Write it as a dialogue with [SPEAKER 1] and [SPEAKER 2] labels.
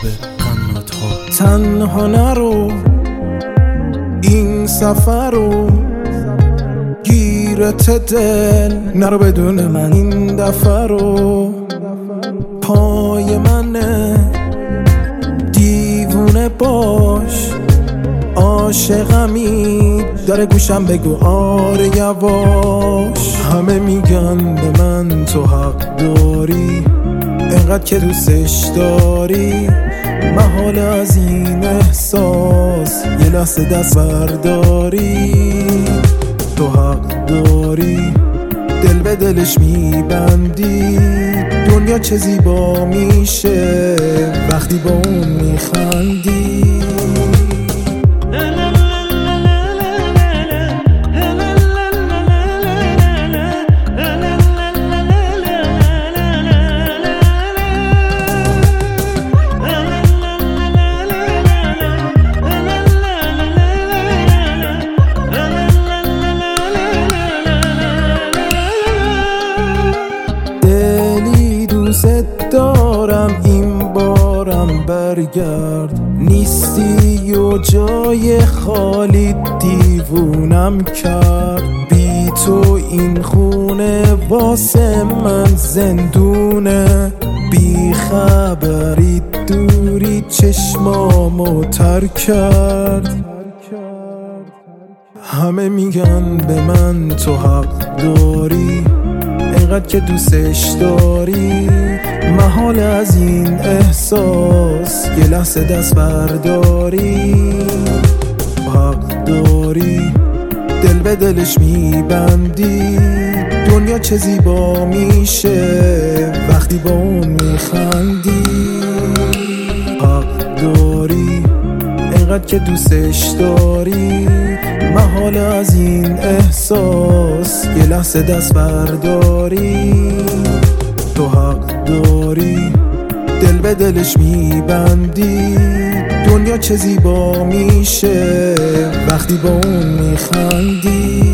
[SPEAKER 1] قنات‌ها.
[SPEAKER 2] تنها نرو این سفر رو، گیرت دل نرو بدون من این دفعه رو. پای منه دیوونه باش، عاشقمی داره گوشم بگو آره یواش. همه میگن به من تو حق داری، اینقدر که دوستش داری. محال از این احساس یه لحظه دست برداری. تو حق داری دل به دلش میبندی، دنیا چه زیبا میشه وقتی با اون میخندی. دوست دارم این بارم برگرد، نیستی و جای خالی دیوونم کرد. بی تو این خونه واسه من زندونه، بی خبری دوری چشمامو تر کرد. همه میگن به من تو حق داری، اینقدر که دوستش داری. محال از این احساس یه لحظه دست برداری. حق داری دل به دلش میبندی، دنیا چه زیبا میشه وقتی با اون میخندی. حق داری اینقدر که دوستش داری، محال از این احساس یه لحظه دست برداری. تو حق داری دل به دلش میبندی، دنیا چه زیبا میشه وقتی با اون میخندی.